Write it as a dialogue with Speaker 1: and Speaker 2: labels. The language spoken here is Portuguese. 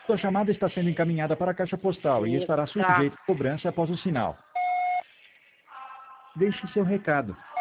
Speaker 1: Sua chamada está sendo encaminhada para a caixa postal e estará
Speaker 2: Tá.
Speaker 1: sujeita a cobrança após o sinal. Deixe seu recado.